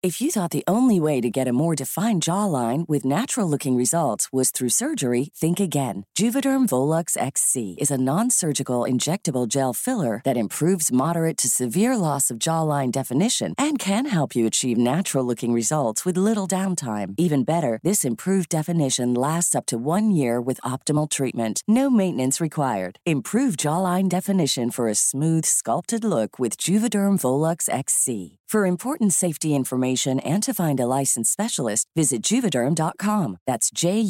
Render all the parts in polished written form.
If you thought the only way to get a more defined jawline with natural-looking results was through surgery, think again. Juvederm Volux XC is a non-surgical injectable gel filler that improves moderate to severe loss of jawline definition and can help you achieve natural-looking results with little downtime. Even better, this improved definition lasts up to 1 year with optimal treatment. No maintenance required. Improve jawline definition for a smooth, sculpted look with Juvederm Volux XC. For important safety information and to find a licensed specialist, visit Juvederm.com. That's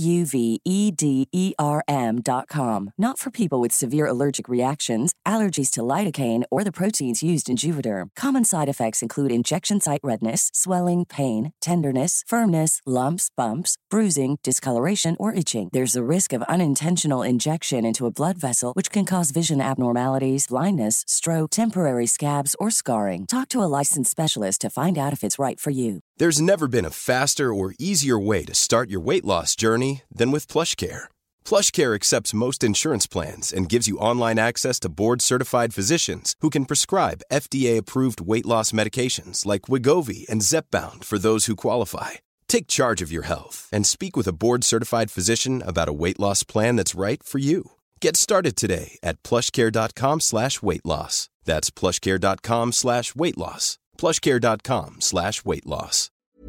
JUVEDERM.com. Not for people with severe allergic reactions, allergies to lidocaine, or the proteins used in Juvederm. Common side effects include injection site redness, swelling, pain, tenderness, firmness, lumps, bumps, bruising, discoloration, or itching. There's a risk of unintentional injection into a blood vessel, which can cause vision abnormalities, blindness, stroke, temporary scabs, or scarring. Talk to a licensed specialist to find out if it's right for you. There's never been a faster or easier way to start your weight loss journey than with PlushCare. PlushCare accepts most insurance plans and gives you online access to board-certified physicians who can prescribe FDA-approved weight loss medications like Wegovy and Zepbound for those who qualify. Take charge of your health and speak with a board-certified physician about a weight loss plan that's right for you. Get started today at plushcare.com/weight-loss. That's plushcare.com/weight-loss. plushcare.com/weight-loss.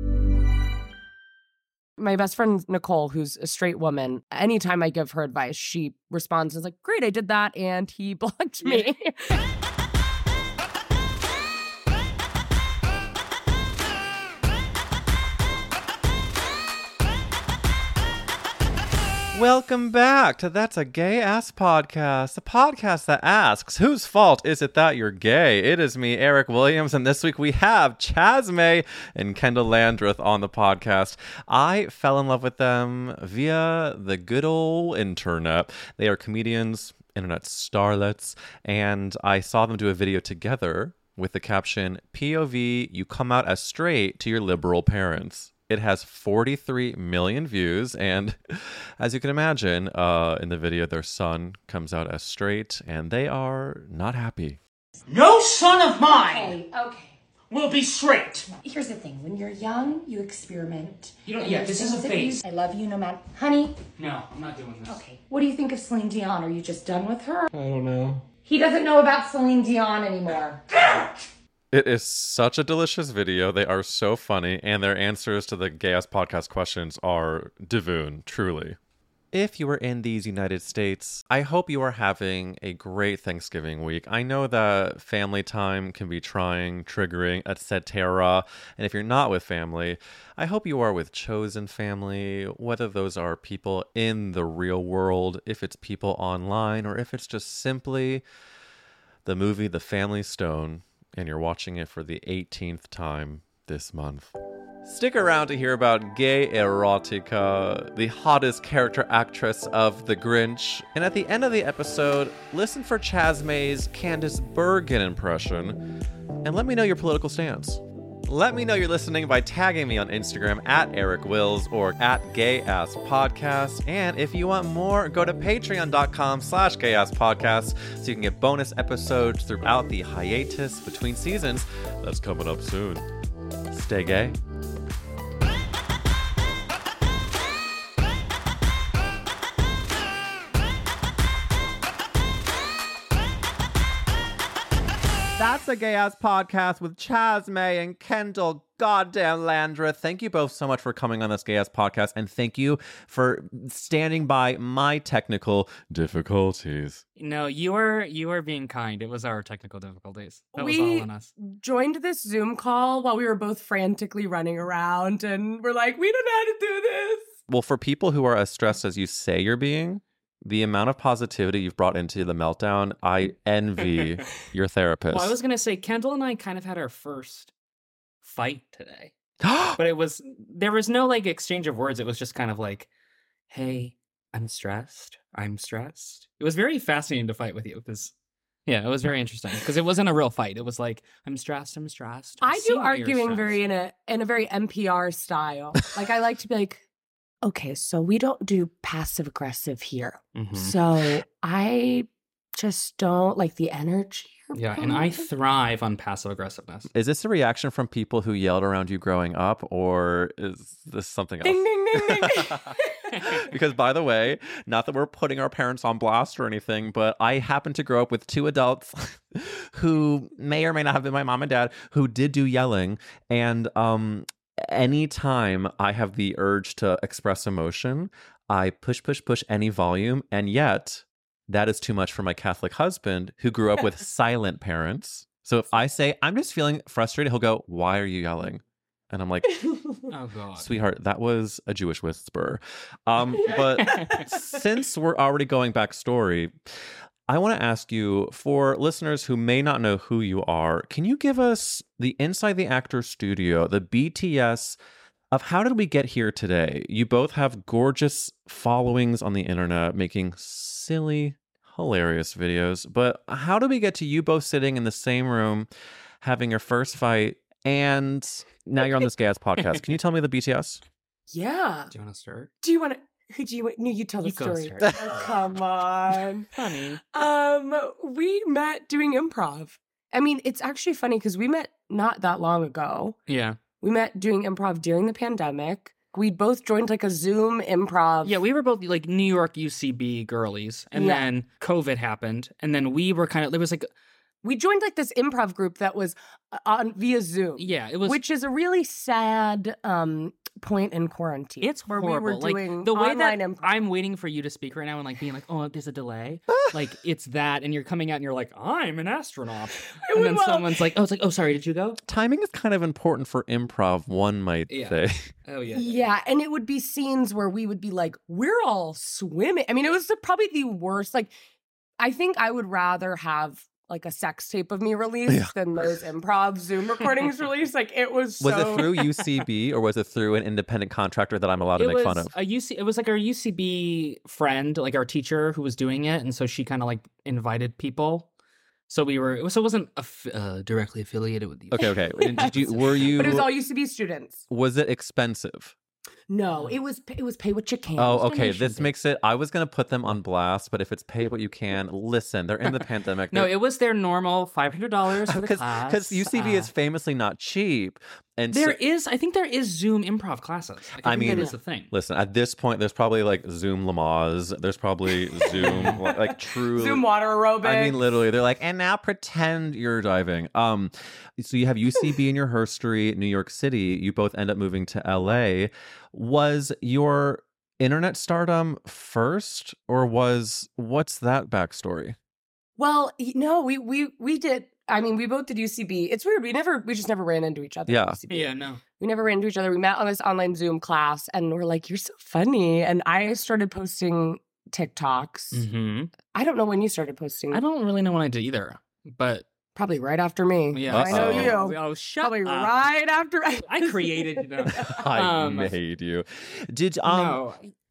My best friend, Nicole, who's a straight woman, anytime I give her advice, she responds as like, great, I did that, and he blocked me. Welcome back to That's a Gay Ass Podcast, a podcast that asks, whose fault is it that you're gay? It is me, Eric Williams, and this week we have Chasmay and Kendall Landreth on the podcast. I fell in love with them via the good old internet. They are comedians, internet starlets, and I saw them do a video together with the caption, POV, you come out as straight to your liberal parents. It has 43 million views, and as you can imagine, in the video, their son comes out as straight, and they are not happy. No son of mine Okay. will be straight. Here's the thing. When you're young, you experiment. You don't, yeah, this is a phase. I love you no matter... Honey? No, I'm not doing this. Okay. What do you think of Celine Dion? Are you just done with her? I don't know. He doesn't know about Celine Dion anymore. It is such a delicious video. They are so funny, and their answers to the Gay Ass Podcast questions are divine, truly. If you are in these United States, I hope you are having a great Thanksgiving week. I know that family time can be trying, triggering, etc. And if you're not with family, I hope you are with chosen family, whether those are people in the real world, if it's people online, or if it's just simply the movie The Family Stone, and you're watching it for the 18th time this month. Stick around to hear about gay erotica, the hottest character actress of The Grinch, and at the end of the episode, listen for Chasmay's Candice Bergen impression, and let me know your political stance. Let me know you're listening by tagging me on Instagram at Eric Wills or at GayAssPodcast. And if you want more, go to patreon.com/GayAssPodcast so you can get bonus episodes throughout the hiatus between seasons that's coming up soon. Stay gay. That's a Gay Ass Podcast with Chasmay and Kendall goddamn Landreth. Thank you both so much for coming on this Gay Ass Podcast, and thank you for standing by my technical difficulties. No, you were being kind. It was our technical difficulties. That was all on us. We joined this Zoom call while we were both frantically running around, and we're like, we don't know how to do this. Well, for people who are as stressed as you say you're being, the amount of positivity you've brought into the meltdown, I envy your therapist. Well, I was going to say, Kendall and I kind of had our first fight today. But there was no like exchange of words. It was just kind of like, hey, I'm stressed. It was very fascinating to fight with you because, yeah, it was very interesting because it wasn't a real fight. It was like, I'm stressed. I do arguing very in a very NPR style. Like I like to be like, okay, so we don't do passive aggressive here. Mm-hmm. So I just don't like the energy. Yeah, and I thrive on passive aggressiveness. Is this a reaction from people who yelled around you growing up, or is this something else? Ding, ding, ding, ding. Because, by the way, not that we're putting our parents on blast or anything, but I happen to grow up with two adults who may or may not have been my mom and dad who did do yelling. And anytime I have the urge to express emotion, I push any volume. And yet, that is too much for my Catholic husband who grew up with silent parents. So if I say, I'm just feeling frustrated, he'll go, why are you yelling? And I'm like, Oh, God. sweetheart, that was a Jewish whisper. But since we're already going backstory, I want to ask you, for listeners who may not know who you are, can you give us the Inside the Actor Studio, the BTS of how did we get here today? You both have gorgeous followings on the internet, making silly, hilarious videos. But how did we get to you both sitting in the same room, having your first fight, and now you're on this gay-ass podcast? Can you tell me the BTS? Yeah. Do you want to start? Do you want to? Who do you? No, you tell the You go story. start. Oh, come on. Funny. We met doing improv. I mean, it's actually funny because we met not that long ago. Yeah. We met doing improv during the pandemic. We both joined like a Zoom improv. Yeah, we were both like New York UCB girlies. And Yeah. then COVID happened. And then we were kind of, there was like, We joined like this improv group that was on via Zoom. yeah, it was. Which is a really sad point in quarantine. It's where horrible. we were doing like the way that online improv. I'm waiting for you to speak right now and like being like, oh, there's a delay. Like it's that, and you're coming out and you're like, I'm an astronaut, and then Well- someone's like, oh, it's like, oh, sorry, did you go? Timing is kind of important for improv, one might Yeah. say. Oh yeah. Yeah, and it would be scenes where we would be like, we're all swimming. I mean, it was probably the worst. Like, I think I would rather have like a sex tape of me released than those improv Zoom recordings released. Like, it was so... Was it through UCB or was it through an independent contractor that I'm allowed to It make was fun of? it was like our UCB friend, like our teacher who was doing it, and so she kind of like invited people. So we were, so it wasn't directly affiliated with you. Okay. And were you? But it was all UCB students. Was it expensive? No, it was pay what you can. Oh, okay. This makes it. I was gonna put them on blast, but if it's pay what you can, listen, they're in the pandemic. No, it was their normal $500 for the class. Because UCB is famously not cheap, and I think there is Zoom improv classes. Like, I think mean, that is the thing. Listen, at this point, there's probably like Zoom Lamaze. There's probably Zoom like true Zoom water aerobics. I mean, literally, they're like, and now pretend you're diving. So you have UCB in your herstory, New York City. You both end up moving to LA. Was your internet stardom first, or what's that backstory? Well, no, we did. I mean, we both did UCB. It's weird. We just never ran into each other. Yeah. at UCB. Yeah, no. We never ran into each other. We met on this online Zoom class, and we're like, "You're so funny." And I started posting TikToks. Mm-hmm. I don't know when you started posting. I don't really know when I did either, but Probably right after me. yeah, I know Uh-oh. you. Oh, shut Probably up. right after I created, you know. I made you. Did No.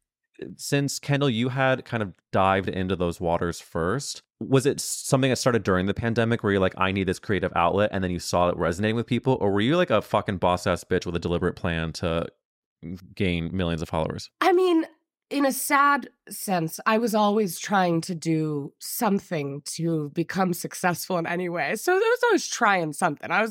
since Kendall, you had kind of dived into those waters first, was it something that started during the pandemic where you're like, I need this creative outlet, and then you saw it resonating with people? Or were you like a fucking boss ass bitch with a deliberate plan to gain millions of followers? I mean, in a sad sense, I was always trying to do something to become successful in any way. So I was always trying something. I was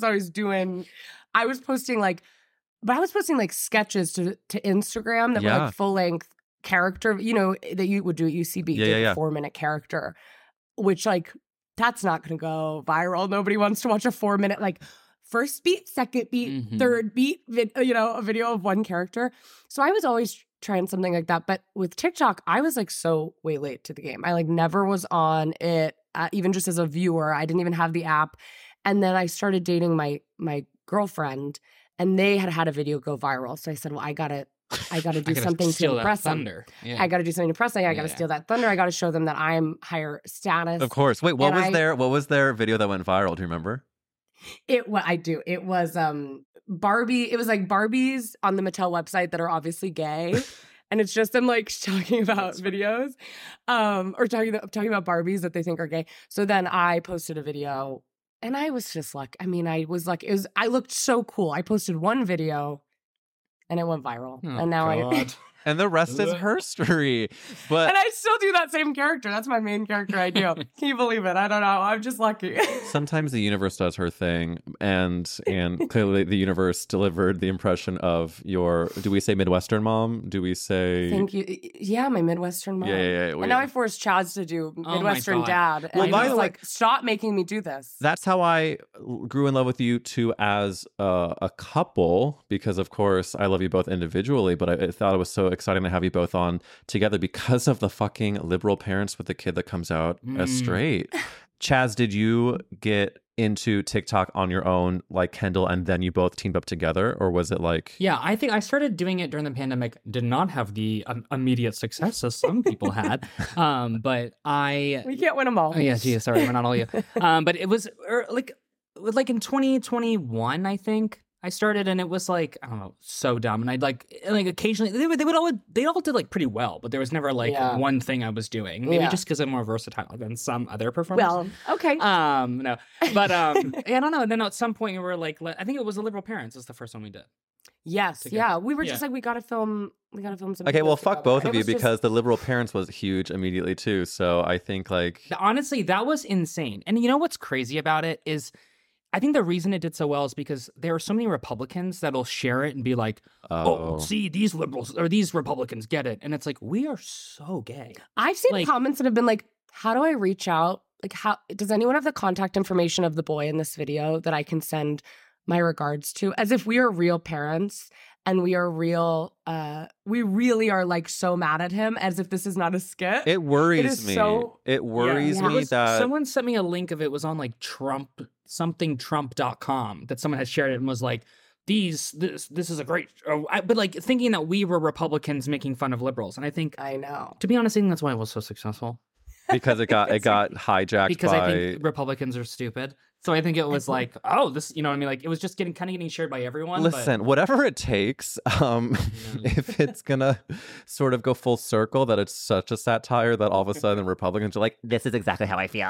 posting like sketches to Instagram that were Yeah. like full length character, you know, that you would do at UCB, Yeah. 4-minute character, which like, that's not going to go viral. Nobody wants to watch a 4-minute, like, first beat, second beat, Mhm. third beat, a video of one character. So I was always trying something like that. But with TikTok, I was like so way late to the game. I like never was on it, even just as a viewer. I didn't even have the app. And then I started dating my girlfriend, and they had a video go viral. So I said, well, I gotta do something to steal that impress them. thunder. Yeah. I got to do something to impress them. I got to Yeah. steal that thunder. I got to show them that I'm higher status. Of course. Wait, what And was their video that went viral? Do you remember? I do. It was Barbie. It was like Barbies on the Mattel website that are obviously gay. And it's just them like talking about videos, or talking about Barbies that they think are gay. So then I posted a video, and I was just like, I looked so cool. I posted one video, and it went viral, Oh, and now God. And the rest is herstory. But And I still do that same character. That's my main character I do. Can you believe it? I don't know. I'm just lucky. sometimes the universe does her thing, and clearly the universe delivered the impression of your, do we say Midwestern mom? Do we say Thank you. Yeah, my Midwestern mom. Yeah. And now I forced Chaz to do my Midwestern God. dad. And Well, by he's the way- like, stop making me do this. That's how I grew in love with you two as a couple, because of course I love you both individually, but I thought it was so exciting to have you both on together because of the fucking liberal parents with the kid that comes out as straight. Chaz, did you get into TikTok on your own like Kendall and then you both teamed up together, or was it like Yeah, I think I started doing it during the pandemic. Did not have the immediate success as some people had, but I. We can't win them all. Oh yeah, gee, sorry, we're not all you. But it was like in 2021, I think I started, and it was like, I don't know, so dumb. And I'd like occasionally they all did like pretty well, but there was never like one thing I was doing. Maybe just because I'm more versatile than some other performers. Well, okay. No, but yeah, I don't know. And then at some point we were like, I think it was the Liberal Parents is the first one we did. Yes, together. yeah. We were Yeah. just like, we gotta film some Okay, well, videos fuck together. both And of it you was just- because the liberal parents was huge immediately too. So I think like Honestly, that was insane. And you know what's crazy about it is I think the reason it did so well is because there are so many Republicans that'll share it and be like, oh, see, these liberals or these Republicans get it. And it's like, we are so gay. I've seen like- comments that have been like, how do I reach out? Like, how does anyone have the contact information of the boy in this video that I can send my regards to? As if we are real parents and we are real, we really are like so mad at him, as if this is not a skit. it worries is me. so- It worries Yeah. me that Someone sent me a link of it was on like Trump.com that someone had shared it and was like, this is a great, but like thinking that we were Republicans making fun of liberals. And I think, I know. to be honest, I think that's why it was so successful. because it got hijacked Because by I think Republicans are stupid. So I think it was like, oh, this, you know what I mean? Like it was just getting shared by everyone. Listen, whatever it takes, if it's gonna sort of go full circle that it's such a satire that all of a sudden Republicans are like, this is exactly how I feel.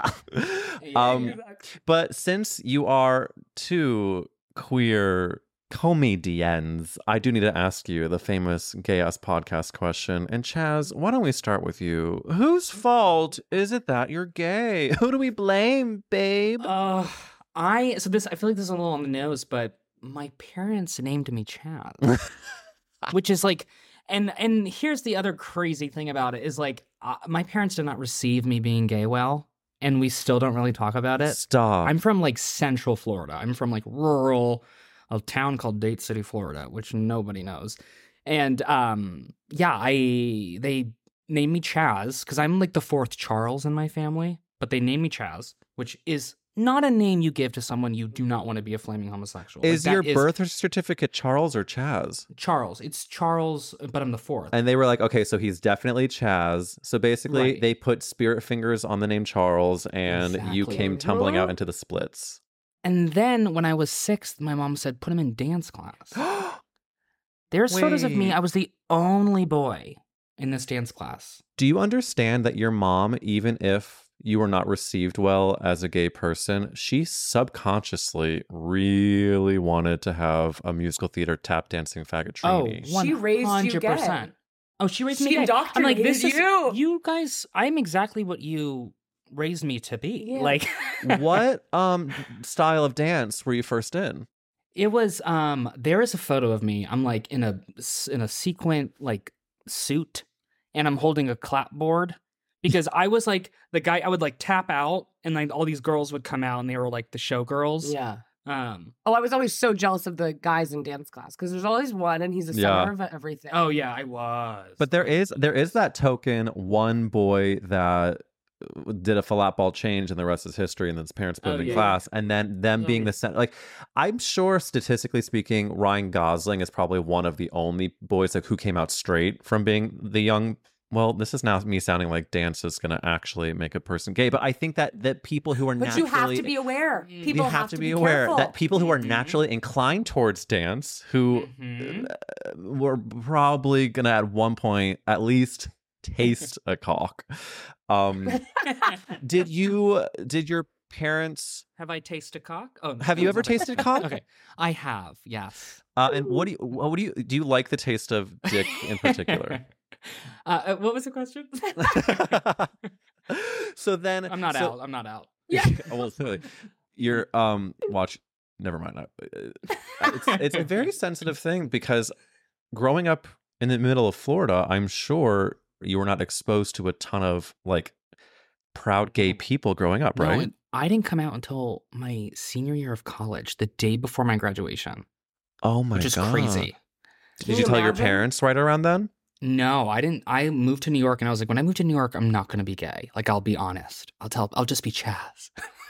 But since you are two queer comedians, I do need to ask you the famous Gay Ass Podcast question. And Chaz, why don't we start with you? Whose fault is it that you're gay? Who do we blame, babe? I feel like this is a little on the nose, but my parents named me Chaz, which is like, and here's the other crazy thing about it is like, my parents did not receive me being gay well, and we still don't really talk about it. Stop. I'm from like Central Florida. I'm from like a town called Date City, Florida, which nobody knows. And they named me Chaz because I'm like the fourth Charles in my family, but they named me Chaz, which is not a name you give to someone you do not want to be a flaming homosexual. Is Like, your that birth certificate Charles or Chaz? Charles? It's Charles, but I'm the fourth. And they were like, okay, so he's definitely Chaz. So basically, Right. they put spirit fingers on the name Charles, and you Exactly. came tumbling out into the splits. And then when I was 6, my mom said, put him in dance class. There's photos of me. Wait. I was the only boy in this dance class. Do you understand that your mom, even if you were not received well as a gay person, she subconsciously really wanted to have a musical theater tap dancing faggot trainee? She raised you gay. Oh, she raised She me gay. I'm like, this is indoctrinated you. you guys. I'm exactly what you raised me to be. Yeah. Like, What style of dance were you first in? it was. There is a photo of me. I'm like in a sequin like suit, and I'm holding a clapboard because I was like the guy. I would like tap out, and like all these girls would come out, and they were like the showgirls. Yeah. Oh, I was always so jealous of the guys in dance class because there's always one and he's the Yeah. center of everything. Oh yeah, I was. But there is that token one boy that did a flat ball change and the rest is history, and then his parents put him in yeah. class, and then them being the center. Like, I'm sure statistically speaking, Ryan Gosling is probably one of the only boys like who came out straight from being the young. Well, this is now me sounding like dance is going to actually make a person gay, but I think that people who are But naturally you have to be aware. People you have to be aware careful. that people who are naturally inclined towards dance, who were probably gonna at one point at least taste a cock. Did your parents? Have I tasted cock? Oh, Have you ever tasted cock? Okay, I have. Yes. And what do you like the taste of dick in particular? What was the question? So then I'm not out. I'm not out. Yeah. Well, clearly, you're watch. Never mind. It's a very sensitive thing because growing up in the middle of Florida, I'm sure you were not exposed to a ton of like proud gay people growing up, right? No, I didn't come out until my senior year of college, the day before my graduation. Oh my god, which is crazy. Did you tell your imagine? parents right around then? No, I didn't. I moved to New York, and I was like, when I moved to New York, I'm not going to be gay. Like, I'll be honest. I'll just be Chaz.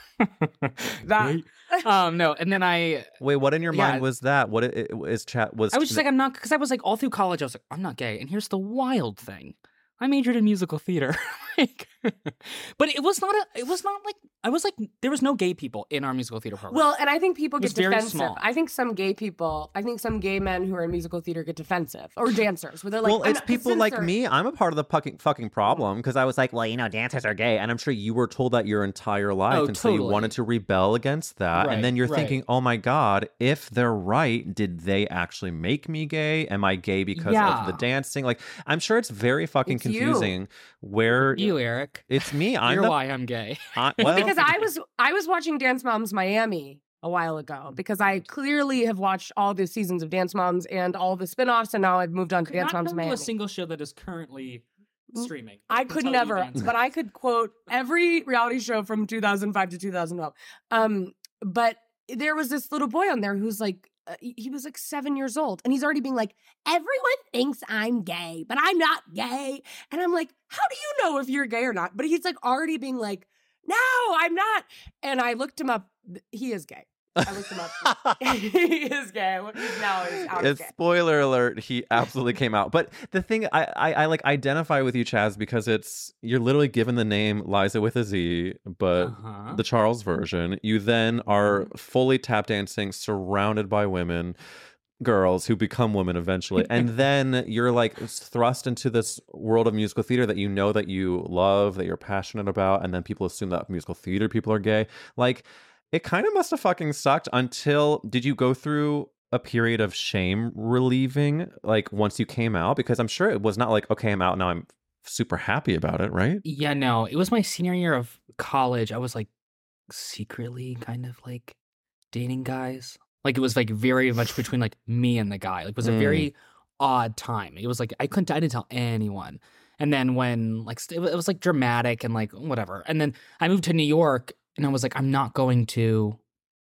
That No, and then Wait, what in your Yeah. mind was that? What is chat was? I was just like, I'm not, because I was like, all through college, I was like, I'm not gay. And here's the wild thing. I majored in musical theater. Like, but it was not like, I was like, there was no gay people in our musical theater program. Well, and I think people It was get very defensive. small. I think some gay men who are in musical theater get defensive, or dancers, where they're like, well, I'm it's not- people like censor- me. I'm a part of the fucking problem because I was like, well, dancers are gay, and I'm sure you were told that your entire life, Oh, and so you totally. wanted to rebel against that, Right, and then you're right. thinking, oh my god, if they're right, did they actually make me gay? Am I gay because of the Yeah. dancing? Like, I'm sure it's very fucking It's you. confusing. Where you, Eric. it's me, I'm You're the why I'm gay. well, Because I was watching Dance Moms Miami a while ago because I clearly have watched all the seasons of Dance Moms and all the spin-offs, and now I've moved on to Dance Moms Miami. a single show that is currently streaming. I could never, but I could quote every reality show from 2005 to 2012. But there was this little boy on there who's like, he was like 7 years old, and he's already being like, everyone thinks I'm gay, but I'm not gay. And I'm like, how do you know if you're gay or not? But he's like already being like, no, I'm not. And I looked him up. He is gay. I looked him up. He is gay. Now he's out as It's gay. spoiler alert, he absolutely came out. But the thing I like identify with you, Chaz, because you're literally given the name Liza with a Z, but Uh-huh. the Charles version. You then are fully tap dancing, surrounded by women, girls who become women eventually. And then you're like thrust into this world of musical theater that you know that you love, that you're passionate about, and then people assume that musical theater people are gay. Like, it kind of must have fucking sucked until, did you go through a period of shame relieving, like once you came out? Because I'm sure it was not like, okay, I'm out now, I'm super happy about it, right? Yeah, no, it was my senior year of college. I was like secretly kind of like dating guys. Like, it was like very much between like me and the guy. Like, it was a very odd time. It was like I didn't tell anyone. And then when like it was like dramatic and like whatever. And then I moved to New York, and I was like, I'm not going to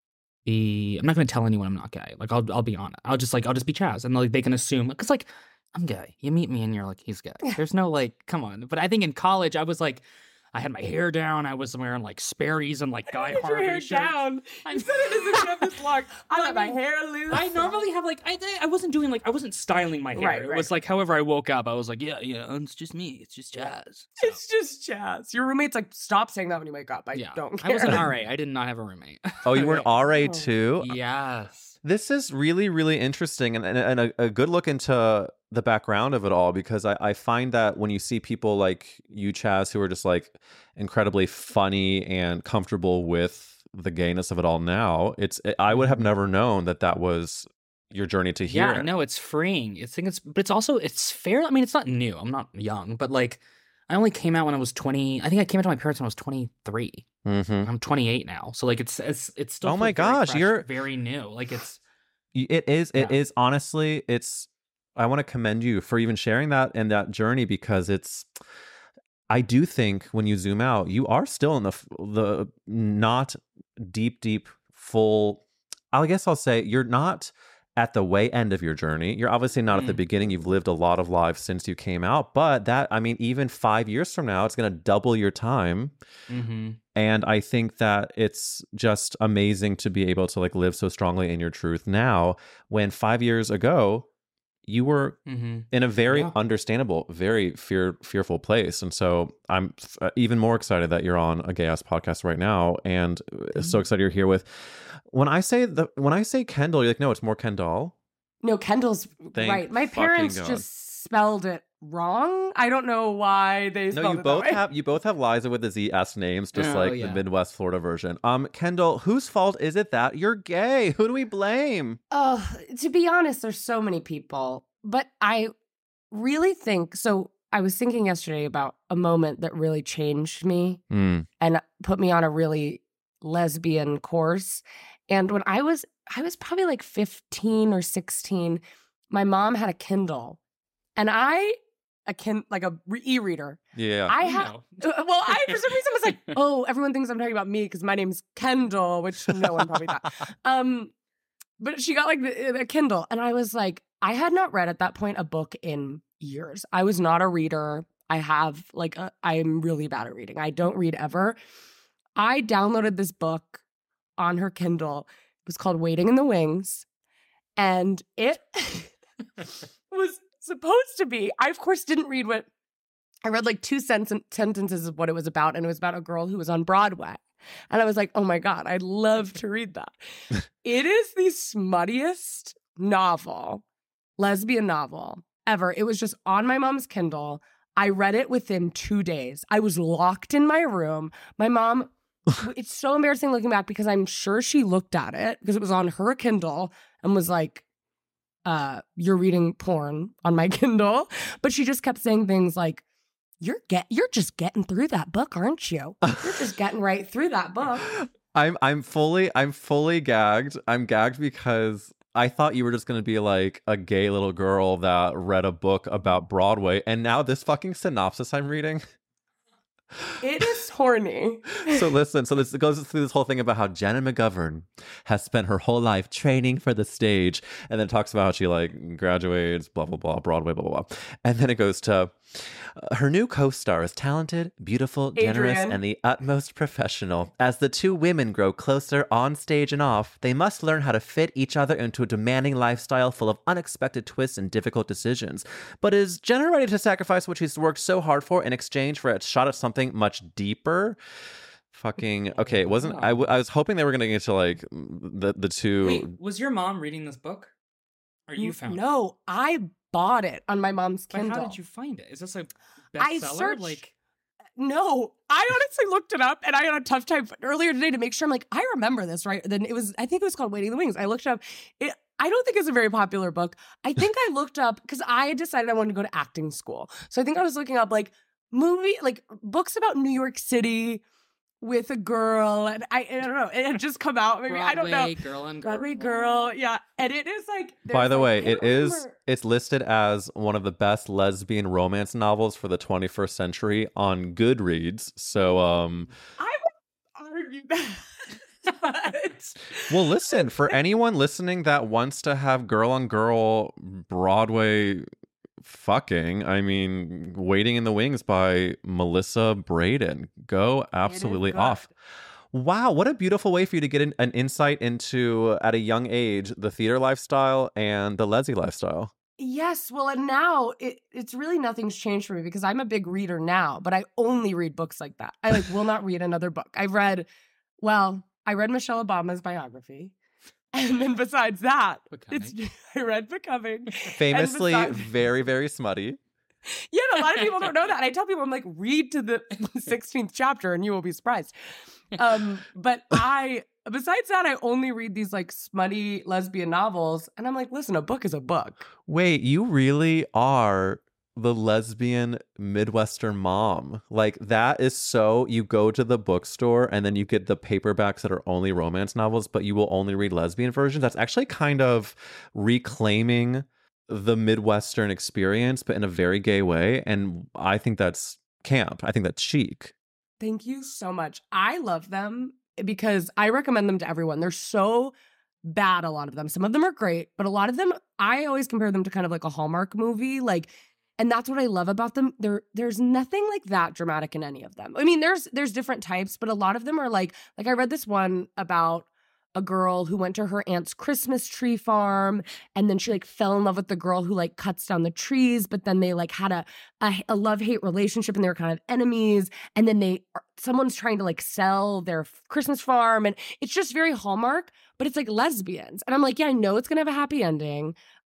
tell anyone I'm not gay. Like, I'll be honest. I'll just be Chaz, and like they can assume, because like I'm gay. You meet me and you're like, he's gay. There's no like, come on. But I think in college I was like, I had my hair down. I was wearing like Sperry's and like Guy Get your hair Harvey shirts. down. I You said it doesn't have this long. I let my hair loose. I normally have like I wasn't styling my hair. Right, It right. was like however I woke up, I was like, yeah, it's just me. It's just Chaz. It's just Chaz. Your roommate's like, stop saying that when you wake up. I don't care. I was an RA. I did not have a roommate. Oh, you were an RA too? Yes. This is really, really interesting and a good look into the background of it all, because I find that when you see people like you, Chaz, who are just like incredibly funny and comfortable with the gayness of it all now, I would have never known that was your journey to here. Yeah, no, it's freeing. But it's fair. I mean, it's not new. I'm not young, but like I only came out when I was 20. I think I came out to my parents when I was 23. Mm-hmm. I'm 28 now, so like it's still. Oh my feels very gosh, fresh, you're very new. Like It is honestly, I want to commend you for even sharing that and that journey, because I do think when you zoom out, you are still in the not deep, full, I guess I'll say you're not at the way end of your journey. You're obviously not at the beginning. You've lived a lot of lives since you came out, but even 5 years from now, it's going to double your time. Mm-hmm. And I think that it's just amazing to be able to like live so strongly in your truth now, when 5 years ago you were in a very understandable, very fearful place. And so I'm even more excited that you're on a Gay Ass podcast right now, and so excited you're here with. When I say Kendall, you're like, no, it's more Kendall. No, Kendall's Thank right. My fucking parents God. just spelled it wrong. I don't know why they No, spelled you it both that way. have Liza with the Z-S names, just Oh, like yeah. the Midwest Florida version. Kendall, whose fault is it that you're gay? Who do we blame? Oh, to be honest, there's so many people, but I really think so. I was thinking yesterday about a moment that really changed me and put me on a really lesbian course. And when I was probably like 15 or 16, my mom had a Kindle, and like a e-reader. Yeah. I have. No. Well, I for some reason was like, oh, everyone thinks I'm talking about me because my name's Kendall, which no one probably thought. But she got like the Kindle, and I was like, I had not read at that point a book in years. I was not a reader. I'm really bad at reading. I don't read ever. I downloaded this book on her Kindle. It was called Waiting in the Wings, and it was supposed to be. I of course didn't read what I read. Like two sentences of what it was about, and it was about a girl who was on Broadway. And I was like, oh my God, I'd love to read that. It is the smuttiest lesbian novel ever. It was just on my mom's Kindle. I read it within 2 days. I was locked in my room. My mom, it's so embarrassing looking back because I'm sure she looked at it because it was on her Kindle and was like, you're reading porn on my Kindle. But she just kept saying things like, you're just getting through that book, aren't you? You're just getting right through that book. I'm fully gagged. I'm gagged because I thought you were just gonna be like a gay little girl that read a book about Broadway, and now this fucking synopsis I'm reading. It is horny. So listen, it goes through this whole thing about how Janet McGovern has spent her whole life training for the stage, and then talks about how she like graduates, blah, blah, blah, Broadway, blah, blah, blah. And then it goes to her new co-star is talented, beautiful, generous, Adrian. and the utmost professional. As the two women grow closer on stage and off, they must learn how to fit each other into a demanding lifestyle full of unexpected twists and difficult decisions. But is Jenna ready to sacrifice what she's worked so hard for in exchange for a shot at something much deeper? Fucking okay. It wasn't. I was hoping they were gonna get to like the two. Wait, was your mom reading this book? Or you found it? No, I bought it on my mom's But Kindle. how did you find it? Is this a I bestseller? searched. Like, No, I honestly looked it up, and I had a tough time earlier today to make sure. I'm like, I remember this, right? Then I think it was called Waiting in the Wings. I looked it up. I don't think it's a very popular book. I think I looked up because I had decided I wanted to go to acting school. So I think I was looking up like books about New York City with a girl, and I don't know. It had just come out. Maybe I don't know. Broadway Girl on Broadway Girl, yeah. And it is like. By the way, I don't remember. it's listed as one of the best lesbian romance novels for the 21st century on Goodreads. So I would argue that. But well, listen, for anyone listening that wants to have girl on girl Broadway fucking, I mean, Waiting in the Wings by Melissa Braden. Go absolutely good. off. Wow, what a beautiful way for you to get an insight into, at a young age, the theater lifestyle and the Leslie lifestyle. Yes, well, and now it's really nothing's changed for me because I'm a big reader now, but I only read books like that. I will not read another book. I read Michelle Obama's biography. And then besides that, I read Becoming. Famously very, very smutty. Yeah, a lot of people don't know that. And I tell people, I'm like, read to the 16th chapter and you will be surprised. But besides that, I only read these like smutty lesbian novels. And I'm like, listen, a book is a book. Wait, you really are the lesbian Midwestern mom. Like, that is so, you go to the bookstore and then you get the paperbacks that are only romance novels, but you will only read lesbian versions. That's actually kind of reclaiming the Midwestern experience, but in a very gay way. And I think that's camp. I think that's chic. Thank you so much. I love them because I recommend them to everyone. They're so bad, a lot of them. Some of them are great, but a lot of them, I always compare them to kind of like a Hallmark movie. Like, and that's what I love about them. There's nothing like that dramatic in any of them. I mean, there's different types, but a lot of them are like I read this one about a girl who went to her aunt's Christmas tree farm, and then she like fell in love with the girl who like cuts down the trees, but then they like had a love-hate relationship and they were kind of enemies, and then someone's trying to like sell their Christmas farm, and it's just very Hallmark, but it's like lesbians. And I'm like, yeah, I know it's gonna have a happy ending.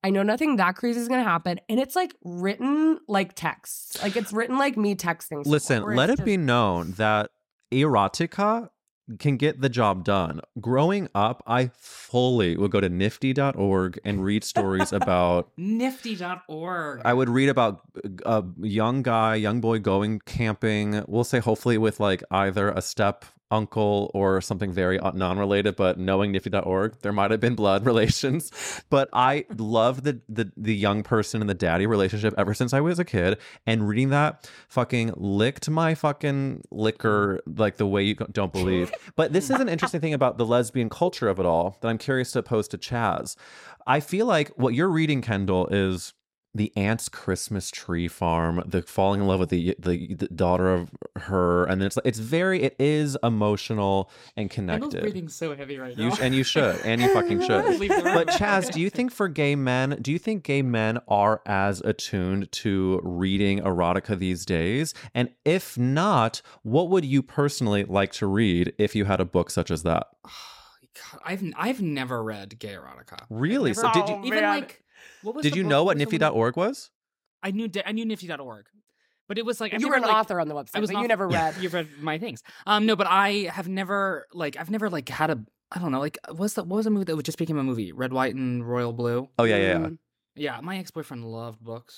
I know nothing that crazy is going to happen. And it's like written like text. Like it's written like me texting someone, Listen, where let it's it be just- known that erotica can get the job done. Growing up, I fully would go to nifty.org and read stories about Nifty.org. I would read about a young boy going camping. We'll say hopefully with like either a step uncle or something very non-related, but knowing nifty.org, there might have been blood relations. But I love the young person and the daddy relationship ever since I was a kid. And reading that fucking licked my fucking liquor like the way you don't believe. But this is an interesting thing about the lesbian culture of it all that I'm curious to pose to Chaz. I feel like what you're reading, Kendall, is the aunt's Christmas tree farm, the falling in love with the daughter of her, and it is emotional and Kendall's connected. breathing so heavy right now. You should, and you fucking should. Leave the room. But Chaz, do you think gay men are as attuned to reading erotica these days? And if not, what would you personally like to read if you had a book such as that? God, I've never read gay erotica. Really? I've So never- did you even man. like what was did the you book- know what was the one- nifty.org was? I knew nifty.org. But it was like I've You were never, an like, author on the website, I was but an you author- never read. You've read my things. No, but I have never I've never had a I don't know, like what was a movie that just became a movie? Red, White, and Royal Blue. Oh yeah. Yeah, my ex-boyfriend loved books.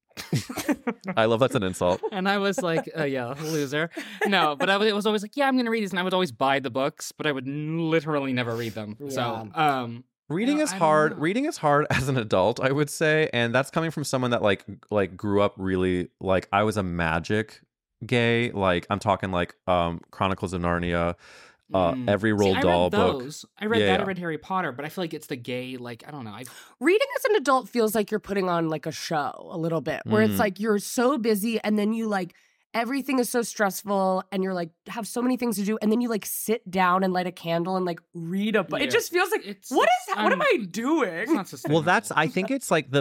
I love that's an insult. And I was like, yeah, loser. No, but it was always like, yeah, I'm going to read these. And I would always buy the books, but I would literally never read them. So, Reading No, is I don't hard. know. Reading is hard as an adult, I would say, and that's coming from someone that like grew up really like I was a magic gay. Like I'm talking like Chronicles of Narnia, every Roald Dahl book. I read Yeah, that. yeah. I read Harry Potter, but I feel like it's the gay. Like I don't know. Reading as an adult feels like you're putting on like a show a little bit, where it's like you're so busy and then you like everything is so stressful and you're like have so many things to do and then you like sit down and light a candle and like read a book. Yeah. It just feels like It's- what it's am I doing? It's not sustainable. Well, I think it's like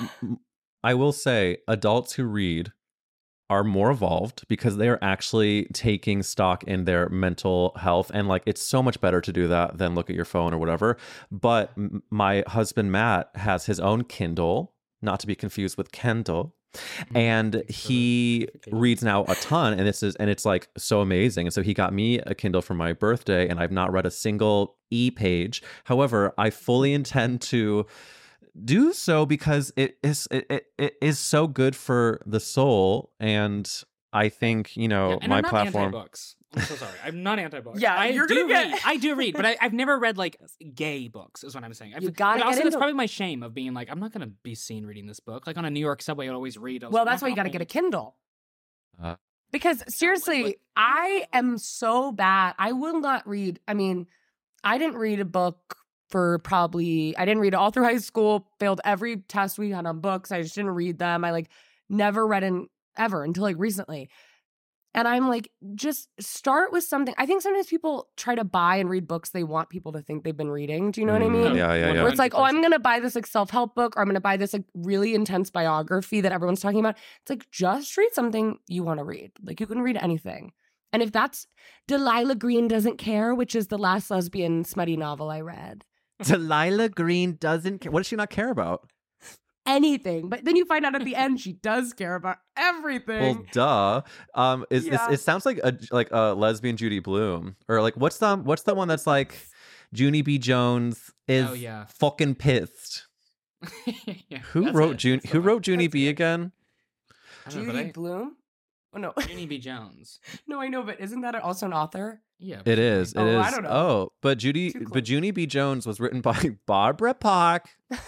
I will say adults who read are more evolved because they are actually taking stock in their mental health. And like, it's so much better to do that than look at your phone or whatever. But my husband, Matt, has his own Kindle, not to be confused with Kendall. And he reads now a ton, and it's like so amazing. And so he got me a Kindle for my birthday, and I've not read a single e-page. However, I fully intend to do so because it is so good for the soul. And I think, And my I'm not platform. anti-books. I'm so sorry. I'm not anti-books. Yeah, you're gonna get- I do read, but I've never read like gay books. Is what I'm saying. You gotta but get also, into it's it. probably my shame of being like, I'm not gonna be seen reading this book. Like on a New York subway, I'd always read. Well, that's why you got to get a Kindle. Because seriously, I am so bad. I will not read. I mean, I didn't read a book I didn't read it all through high school, failed every test we had on books. I just didn't read them. I like never read ever until like recently. And I'm like, just start with something. I think sometimes people try to buy and read books they want people to think they've been reading. Do you know what I mean? Yeah. Where it's like, oh, I'm going to buy this like self-help book or I'm going to buy this like really intense biography that everyone's talking about. It's like, just read something you want to read. Like you can read anything. And if that's Delilah Green Doesn't Care, which is the last lesbian smutty novel I read. Delilah Green doesn't care. What does she not care about? Anything. But then you find out at the end she does care about everything. Well, duh. Yeah. It sounds like a lesbian Judy Blume, or like what's the one that's like Junie B. Jones is Oh, yeah. fucking pissed. Yeah, Who that's wrote it. Junie? That's Who the wrote one. Junie B. again? I don't know, Judy but Bloom? Oh, no. Junie B. Jones. No, I know, but isn't that also an author? Yeah. It is. It Oh, is. I don't know. Oh, but Too close. Junie B. Jones was written by Barbara Park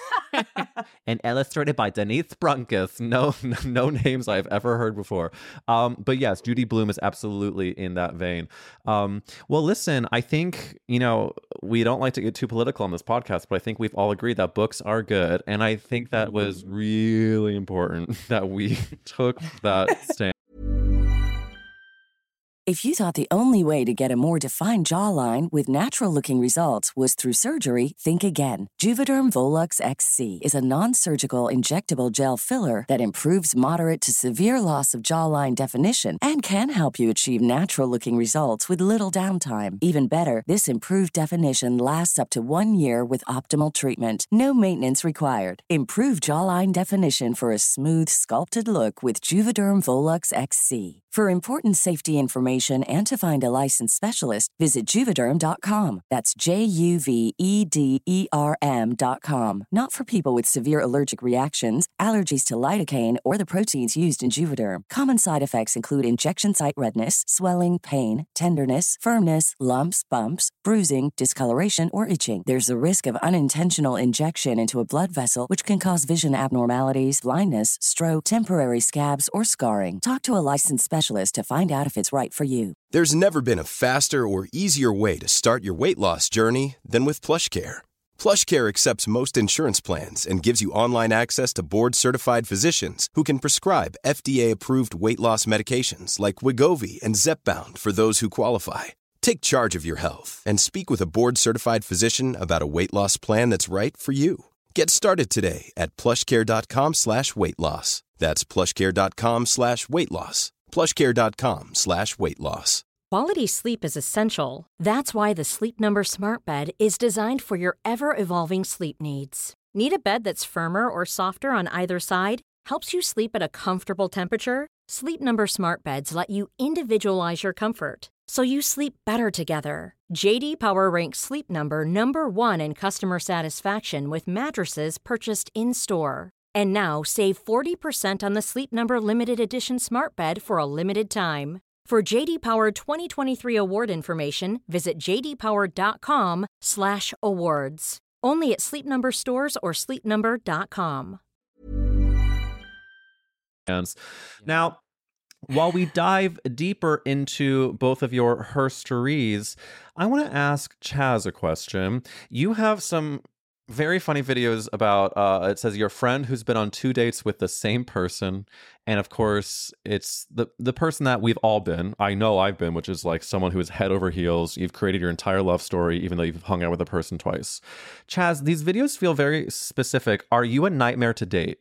and illustrated by Denise Brunkus. No names I've ever heard before. But yes, Judy Blume is absolutely in that vein. Well, listen, I think, we don't like to get too political on this podcast, but I think we've all agreed that books are good. And I think that was really important that we took that stand. If you thought the only way to get a more defined jawline with natural-looking results was through surgery, think again. Juvederm Volux XC is a non-surgical injectable gel filler that improves moderate to severe loss of jawline definition and can help you achieve natural-looking results with little downtime. Even better, this improved definition lasts up to 1 year with optimal treatment. No maintenance required. Improve jawline definition for a smooth, sculpted look with Juvederm Volux XC. For important safety information and to find a licensed specialist, visit Juvederm.com. That's Juvederm.com. Not for people with severe allergic reactions, allergies to lidocaine, or the proteins used in Juvederm. Common side effects include injection site redness, swelling, pain, tenderness, firmness, lumps, bumps, bruising, discoloration, or itching. There's a risk of unintentional injection into a blood vessel, which can cause vision abnormalities, blindness, stroke, temporary scabs, or scarring. Talk to a licensed specialist to find out if it's right for you. There's never been a faster or easier way to start your weight loss journey than with PlushCare. PlushCare accepts most insurance plans and gives you online access to board-certified physicians who can prescribe FDA-approved weight loss medications like Wegovy and Zepbound for those who qualify. Take charge of your health and speak with a board-certified physician about a weight loss plan that's right for you. Get started today at plushcare.com/weight loss. That's plushcare.com/weight loss. plushcare.com/weight loss. Quality sleep is essential. That's why the Sleep Number Smart Bed is designed for your ever-evolving sleep needs. Need a bed that's firmer or softer on either side? Helps you sleep at a comfortable temperature? Sleep Number Smart Beds let you individualize your comfort, so you sleep better together. J.D. Power ranks Sleep Number number 1 in customer satisfaction with mattresses purchased in-store. And now, save 40% on the Sleep Number Limited Edition Smart Bed for a limited time. For J.D. Power 2023 award information, visit jdpower.com/awards. Only at Sleep Number stores or sleepnumber.com. Now, while we dive deeper into both of your herstories, I want to ask Chaz a question. You have some very funny videos about, it says your friend who's been on 2 dates with the same person. And of course, it's the person that we've all been. I know I've been, which is like someone who is head over heels. You've created your entire love story, even though you've hung out with a person twice. Chaz, these videos feel very specific. Are you a nightmare to date?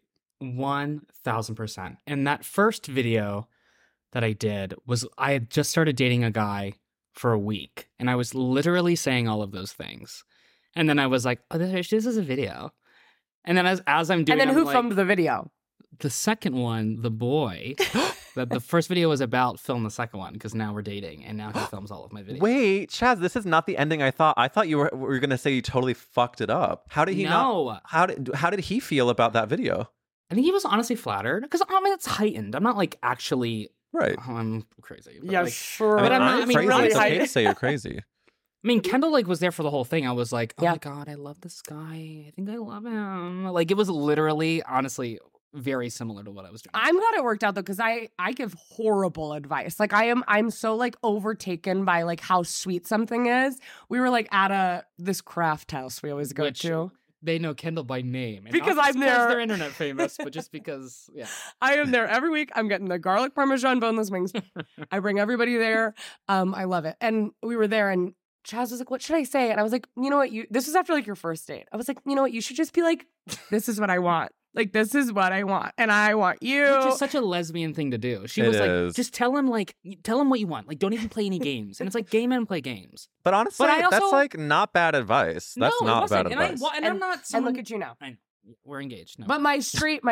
1000%. And that first video that I did was I had just started dating a guy for a week. And I was literally saying all of those things. And then I was like, oh, this is a video. And then as I'm doing it. And then who filmed the video? The second one, the boy. The first video was about film the second one because now we're dating and now he films all of my videos. Wait, Chaz, this is not the ending I thought. I thought you were going to say you totally fucked it up. How did he not? How did he feel about that video? I think he was honestly flattered because I mean it's heightened. I'm not like actually right. Oh, I'm crazy. Yeah, like, sure. But I'm crazy. really it's okay to say you're crazy. I mean, Kendall like was there for the whole thing. I was like, oh my God, I love this guy. I think I love him. Like it was literally, honestly, very similar to what I was doing. I'm glad it worked out though, because I give horrible advice. Like I'm so like overtaken by like how sweet something is. We were like at this craft house we always go to. They know Kendall by name. And because not I'm there. Because they're internet famous, but just because, yeah. I am there every week. I'm getting the garlic parmesan boneless wings. I bring everybody there. I love it. And we were there and Chaz was like, what should I say? And I was like, you know what? This was after like your first date. I was like, you know what? You should just be like, this is what I want. Like, this is what I want. And I want you. Which is such a lesbian thing to do. She was like, just tell him what you want. Like, don't even play any games. And it's like, gay men play games. But honestly, that's like not bad advice. That's not bad advice. And I'm not and look at you now. I know. We're engaged. No. But my straight,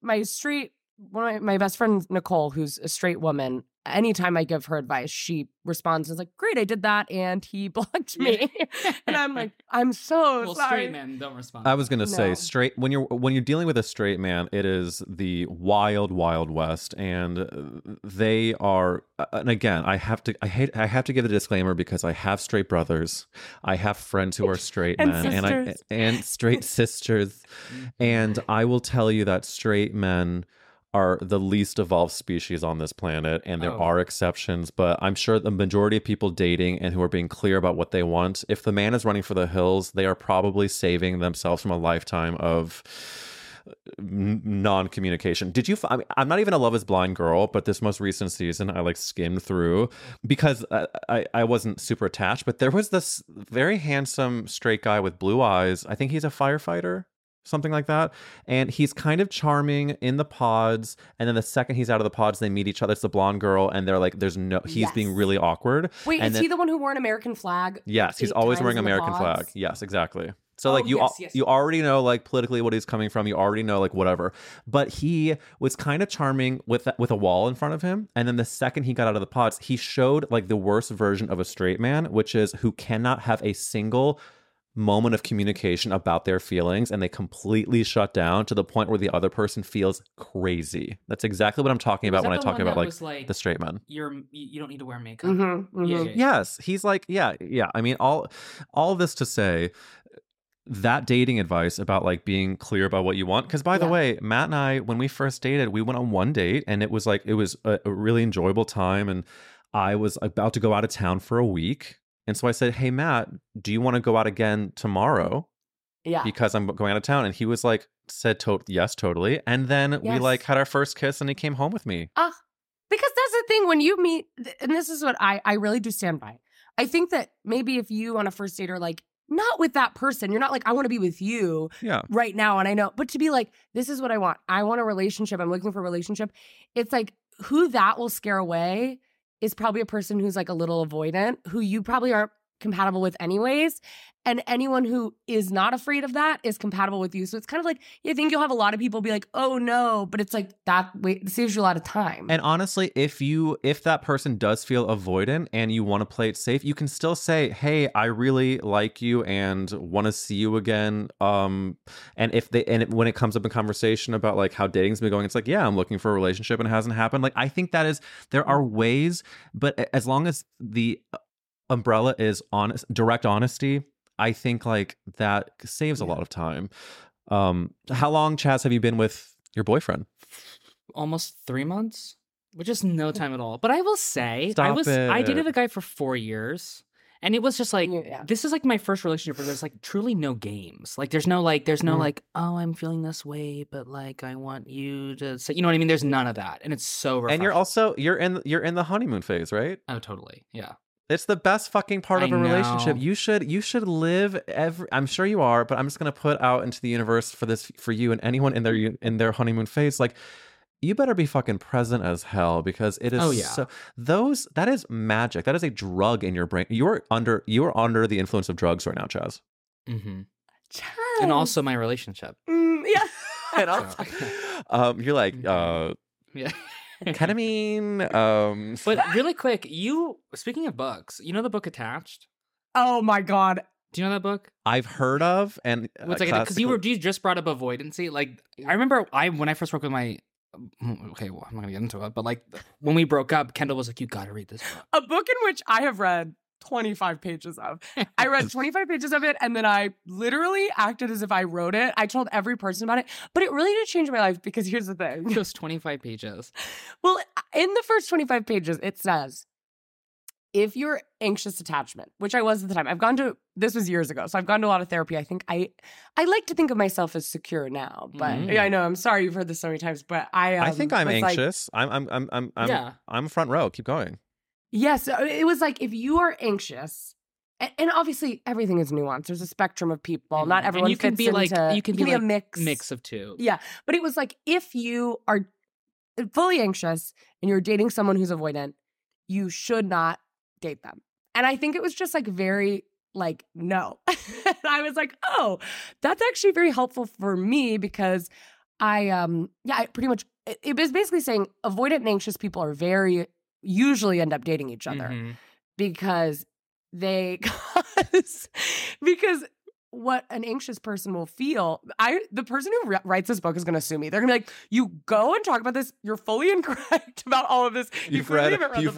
one of my best friends, Nicole, who's a straight woman, anytime I give her advice, she responds and is like, great, I did that. And he blocked me. And I'm like, I'm so well, sorry. Straight men don't respond. I was going to say straight, when you're dealing with a straight man, it is the wild, wild west. And they are, and again, I have to give the disclaimer because I have straight brothers. I have friends who are straight men and straight sisters. And I will tell you that straight men are the least evolved species on this planet, and there are exceptions, but I'm sure the majority of people dating and who are being clear about what they want, if the man is running for the hills, they are probably saving themselves from a lifetime of non-communication. Did you? I'm not even a Love Is Blind girl, but this most recent season, I like skimmed through because I wasn't super attached. But there was this very handsome straight guy with blue eyes. I think he's a firefighter, something like that. And he's kind of charming in the pods. And then the second he's out of the pods, they meet each other. It's the blonde girl, and they're like, he's being really awkward. Wait, and is he the one who wore an American flag? Yes, he's always wearing an American flag. Yes, exactly. So like you already know like politically what he's coming from. You already know like whatever. But he was kind of charming with a wall in front of him. And then the second he got out of the pods, he showed like the worst version of a straight man, which is who cannot have a single moment of communication about their feelings, and they completely shut down to the point where the other person feels crazy. That's exactly what I'm talking about when I talk about like the straight men. You don't need to wear makeup. Yeah. Yes, he's like yeah. I mean all this to say, that dating advice about like being clear about what you want, because by the way, Matt and I, when we first dated, we went on one date, and it was a really enjoyable time, and I was about to go out of town for a week, and so I said, hey Matt, do you want to go out again tomorrow? Yeah, because I'm going out of town. And he was like, yes, totally. And then we like had our first kiss, and he came home with me. Because that's the thing when you meet, and this is what I really do stand by. I think that maybe if you on a first date are like, not with that person. You're not like, I want to be with you right now. And I know, but to be like, this is what I want. I want a relationship. I'm looking for a relationship. It's like who that will scare away is probably a person who's like a little avoidant, who you probably aren't compatible with anyways. And anyone who is not afraid of that is compatible with you. So it's kind of like, you think you'll have a lot of people be like, oh no, but it's like that it saves you a lot of time. And honestly, if that person does feel avoidant and you want to play it safe, you can still say, hey, I really like you and want to see you again. And when it comes up in conversation about like how dating's been going, it's like, yeah, I'm looking for a relationship and it hasn't happened. Like, I think there are ways, but as long as the umbrella is direct honesty, I think like that saves a lot of time. How long, Chaz, have you been with your boyfriend? Almost 3 months, which is no time at all. But I will say, I dated a guy for 4 years, and it was just like, this is like my first relationship where there's like truly no games. Like there's no like, oh, I'm feeling this way, but like I want you to say, you know what I mean? There's none of that, and it's so refreshing. And you're in the honeymoon phase, right? Oh, totally, yeah. It's the best fucking part of a relationship. You should live I'm sure you are, but I'm just gonna put out into the universe for you and anyone in their honeymoon phase, like, you better be fucking present as hell, because it is that is magic. That is a drug in your brain. You are under the influence of drugs right now, Chaz. Mm-hmm. Chaz. And also my relationship. Yeah. And also, you're like, yeah. Ketamine. But really quick, speaking of books, you know the book Attached? Oh my God. Do you know that book? I've heard of, and because you just brought up avoidancy. Like, I remember when I first broke with my. Okay, well, I'm not gonna get into it, but like when we broke up, Kendall was like, "You got to read this book." A book in which I have read 25 pages of. I read 25 pages of it, and then I literally acted as if I wrote it. I told every person about it, but it really did change my life, because here's the thing. Those 25 pages. Well, in the first 25 pages, it says, if you're anxious attachment, which I was at the time, this was years ago, so I've gone to a lot of therapy. I think I like to think of myself as secure now, but I know, I'm sorry you've heard this so many times, but I think I'm anxious. I'm front row. Keep going. Yes, it was like, if you are anxious, and obviously everything is nuanced. There's a spectrum of people. Not everyone fits into. You can be a mix of two. Yeah, but it was like, if you are fully anxious and you're dating someone who's avoidant, you should not date them. And I think it was just like very like, no. And I was like, oh, that's actually very helpful for me, because I pretty much, it was basically saying avoidant and anxious people are usually end up dating each other, because what an anxious person will feel. The person who writes this book is going to sue me. They're going to be like, you go and talk about this. You're fully incorrect about all of this. You've read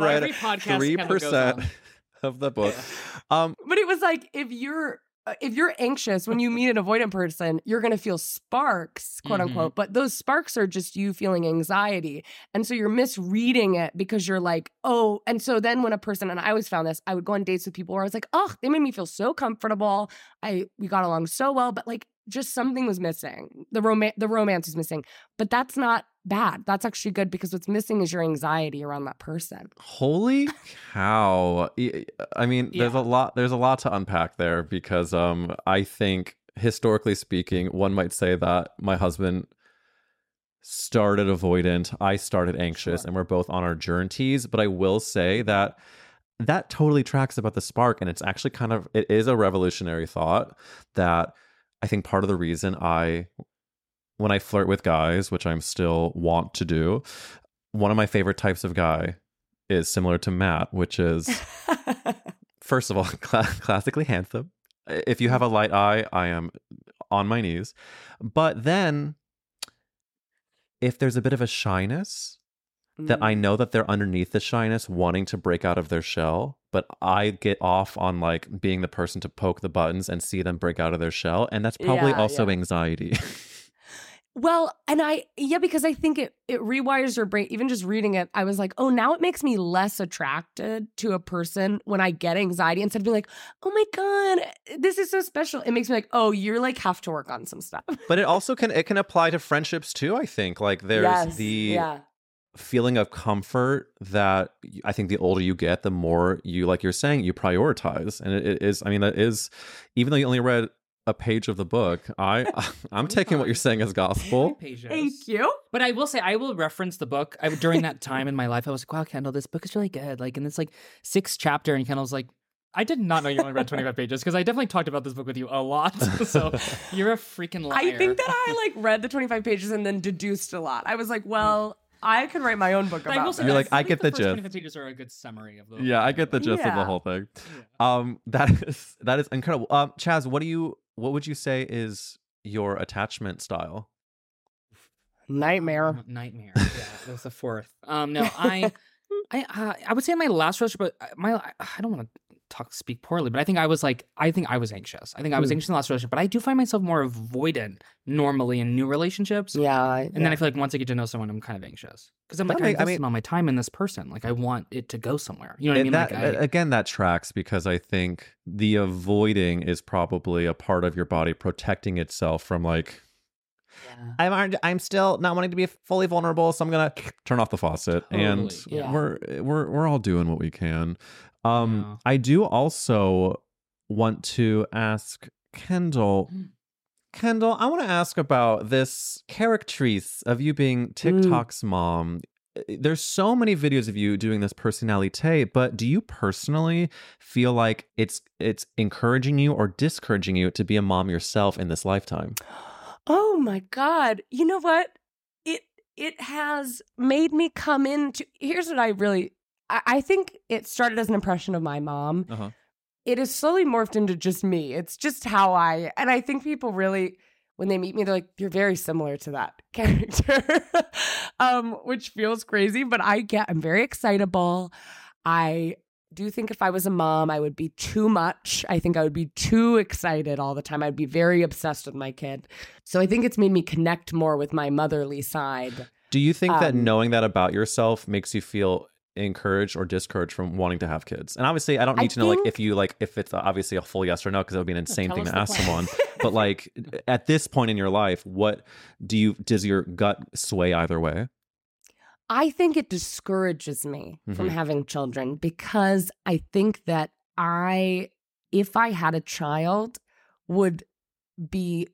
3% of the book. Yeah. But it was like, if you're anxious, when you meet an avoidant person, you're going to feel sparks, quote unquote. But those sparks are just you feeling anxiety. And so you're misreading it, because you're like, oh. And so then when a person, and I always found this, I would go on dates with people where I was like, oh, they made me feel so comfortable. We got along so well. But like, just something was missing. The romance was missing. But that's not bad. That's actually good because what's missing is your anxiety around that person. Holy cow. I mean, there's a lot to unpack there because I think historically speaking, one might say that my husband started avoidant, I started anxious, and we're both on our journeys. But I will say that totally tracks about the spark, and it's actually it is a revolutionary thought that I think part of the reason when I flirt with guys, which I'm still want to do, one of my favorite types of guy is similar to Matt, which is, first of all, classically handsome. If you have a light eye, I am on my knees. But then, if there's a bit of a shyness, that I know that they're underneath the shyness, wanting to break out of their shell, but I get off on like being the person to poke the buttons and see them break out of their shell. And that's probably also anxiety. Well, and because I think it rewires your brain. Even just reading it, I was like, oh, now it makes me less attracted to a person when I get anxiety. Instead of being like, oh my God, this is so special. It makes me like, oh, you're like have to work on some stuff. But it also can apply to friendships too, I think. Like there's feeling of comfort that I think the older you get, the more you, like you're saying, you prioritize. And it is, I mean, that is, even though you only read a page of the book, I'm taking what you're saying as gospel. Thank you. But I will say, I will reference the book. During that time in my life, I was like, wow, Kendall, this book is really good. Like, and it's like 6th chapter, and Kendall's like, I did not know you only read 25 pages because I definitely talked about this book with you a lot. So you're a freaking liar. I think that I like read the 25 pages and then deduced a lot. I was like, well, I could write my own book about it. You're like, I get the gist. 25 pages are a good summary of the Yeah, I get the gist of the whole thing. Yeah. That is incredible. Chaz, what would you say is your attachment style? Nightmare. Nightmare. Yeah, that's the 4th. No, I would say my last relationship, I don't want to speak poorly, but I think I was anxious. I think I was anxious in the last relationship, but I do find myself more avoidant normally in new relationships. Yeah. And then I feel like once I get to know someone, I'm kind of anxious because I'm like, I invested all my time in this person. Like I want it to go somewhere. You know what I mean? Again, that tracks because I think the avoiding is probably a part of your body protecting itself from like, I'm still not wanting to be fully vulnerable, so I'm gonna turn off the faucet. Totally. And we're all doing what we can. I do also want to ask Kendall. Kendall, I want to ask about this characteristics of you being TikTok's mom. There's so many videos of you doing this personality, but do you personally feel like it's encouraging you or discouraging you to be a mom yourself in this lifetime? Oh my God. You know what? It has made me come into, here's what I think it started as an impression of my mom. Uh-huh. It has slowly morphed into just me. It's just how and I think people really, when they meet me, they're like, you're very similar to that character, which feels crazy, but I'm very excitable. I do think if I was a mom, I would be too much. I think I would be too excited all the time. I'd be very obsessed with my kid. So I think it's made me connect more with my motherly side. Do you think that knowing that about yourself makes you feel encouraged or discouraged from wanting to have kids? And obviously, I don't need to know if it's obviously a full yes or no, because it would be an insane thing to ask someone. But like at this point in your life, what does your gut sway either way? I think it discourages me from having children because I think that if I had a child, would be,